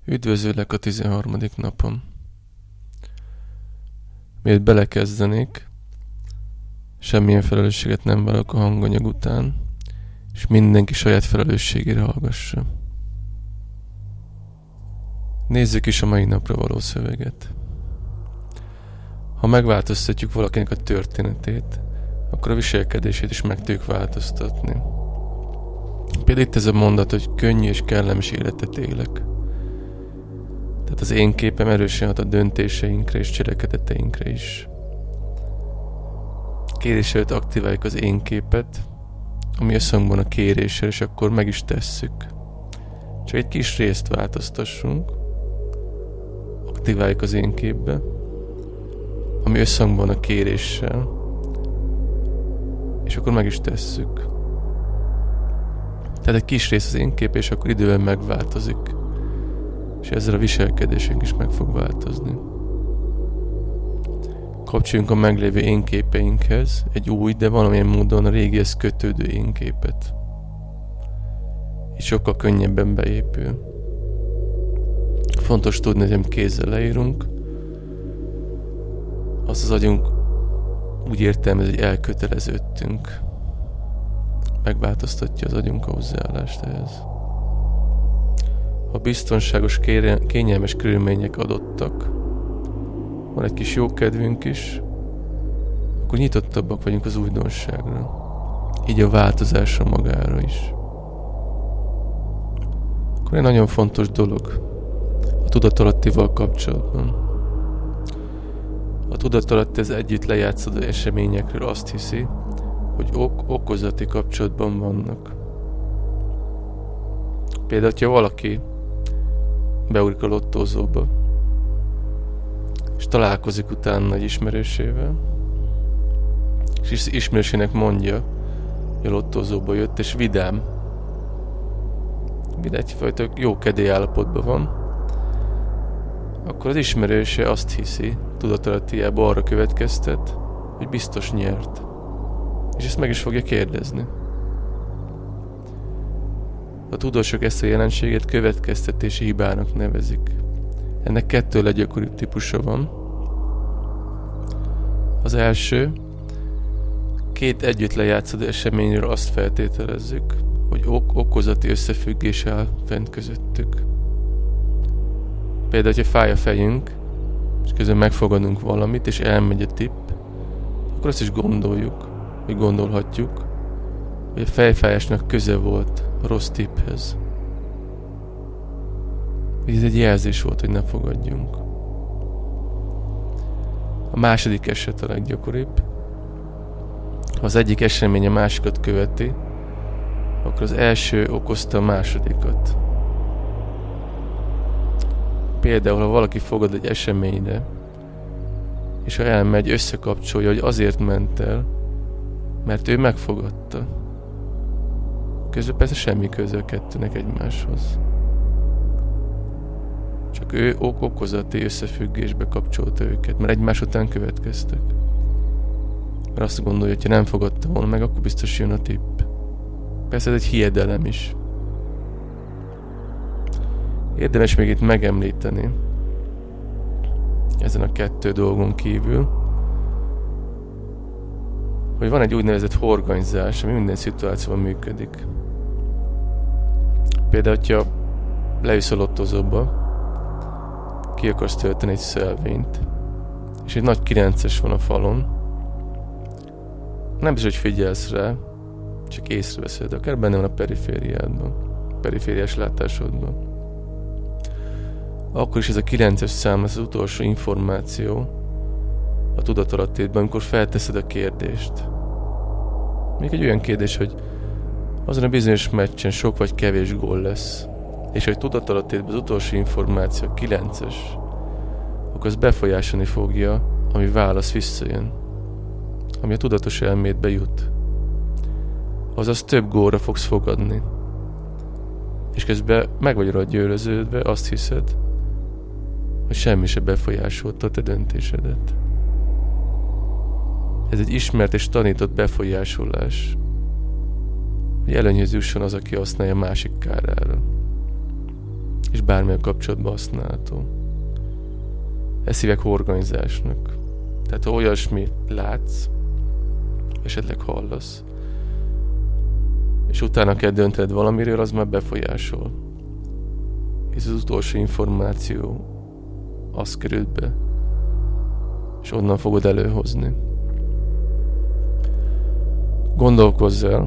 Üdvözöllek a 13. napon. Miért belekezdenék, semmilyen felelősséget nem vállalok a hanganyag után, és mindenki saját felelősségére hallgassa. Nézzük is a mai napra való szöveget. Ha megváltoztatjuk valakinek a történetét, akkor a viselkedését is meg tudjuk változtatni. Például itt ez a mondat, hogy könnyű és kellemes életet élek. Tehát az én képem erősen hat a döntéseinkre és cselekedeteinkre is. Kérés előtt aktiváljuk az én képet, ami összhangban a kéréssel, és akkor meg is tesszük. Csak egy kis részt változtassunk, aktiváljuk az én képbe, ami összhangban a kéréssel, és akkor meg is tesszük. Tehát egy kis rész az én kép, és akkor idővel megváltozik. És ezzel a viselkedésünk is meg fog változni. Kapcsoljunk a meglévő én képeinkhez egy új, de valamilyen módon a régihez kötődő én képet. Így sokkal könnyebben beépül. Fontos tudni, hogy amit kézzel leírunk, azt az agyunk úgy értelmez, hogy elköteleződtünk. Megváltoztatja az agyunk a hozzáállást ehhez. Ha biztonságos, kényelmes körülmények adottak, van egy kis jókedvünk is, akkor nyitottabbak vagyunk az újdonságra, így a változásra magára is. Akkor egy nagyon fontos dolog a tudatalattival kapcsolatban. A tudatalatti az együtt lejátszódó eseményekről azt hiszi, hogy okozati kapcsolatban vannak. Például, ha valaki beugrik a lottózóba, és találkozik utána egy ismerősével, és ismerősének mondja, hogy a lottózóba jött, és vidám, egyfajta jó kedélyállapotban van, akkor az ismerőse azt hiszi, tudatalattiába arra következtet, hogy biztos nyert. És ezt meg is fogja kérdezni. A tudósok ezt a jelenséget következtetési hibának nevezik. Ennek kettő leggyakoribb típusa van. Az első, két együtt lejátszódó eseményről azt feltételezzük, hogy okozati összefüggés áll fent közöttük. Például, ha fáj a fejünk, és közben megfogadunk valamit, és elmegy a tipp, akkor azt is gondoljuk, vagy gondolhatjuk, hogy a fejfájásnak köze volt a rossz tipphez. Ez egy jelzés volt, hogy ne fogadjunk. A második eset a leggyakoribb. Ha az egyik esemény a másikat követi, akkor az első okozta a másodikat. Például, ha valaki fogad egy eseményre, és ha elmegy, összekapcsolja, hogy azért ment el, mert ő megfogadta. Közben persze semmi köze a kettőnek egymáshoz. Csak ő okozati összefüggésbe kapcsolta őket, mert egymás után következtek. Mert azt gondolja, hogy ha nem fogadta volna meg, akkor biztos jön a tipp. Persze ez egy hiedelem is. Érdemes még itt megemlíteni, ezen a kettő dolgon kívül, hogy van egy úgynevezett horgonyzás, ami minden szituációban működik. Például, ha leülsz a lottózóba, ki akarsz tölteni egy szelvényt, és egy nagy 9-es van a falon, nem biztos, hogy figyelsz rá, csak észreveszed, akár benne van a perifériádban, perifériás látásodban. Akkor is ez a 9-es szám, ez az utolsó információ a tudatalattidban, amikor felteszed a kérdést. Még egy olyan kérdés, hogy azon a bizonyos meccsen sok vagy kevés gól lesz, és hogy tudatalattidban az utolsó információ a 9-es, akkor az befolyásolni fogja, ami válasz visszajön, ami a tudatos elmédbe jut. Azaz több gólra fogsz fogadni. És közben meg vagy rá győződve, azt hiszed, hogy semmi se befolyásolta a te döntésedet. Ez egy ismert és tanított befolyásolás, hogy előnyhöz jusson az, aki használja a másik kárára. és bármilyen kapcsolatban használható. Ezt hívják horgonyzásnak. Tehát ha olyasmit látsz, esetleg hallasz, és utána kell döntened valamiről, az már befolyásol. És az utolsó információ az került be, és onnan fogod előhozni. Gondolkozz el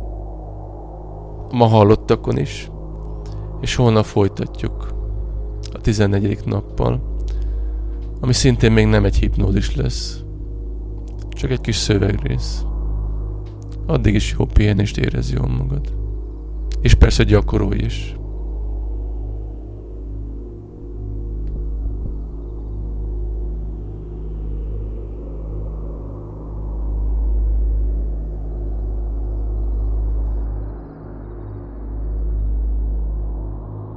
ma hallottakon is, és holnap folytatjuk a 14. nappal, ami szintén még nem egy hipnózis lesz, csak egy kis szövegrész. Addig is jó pihenést, érezz jól magad. És persze gyakorolj is.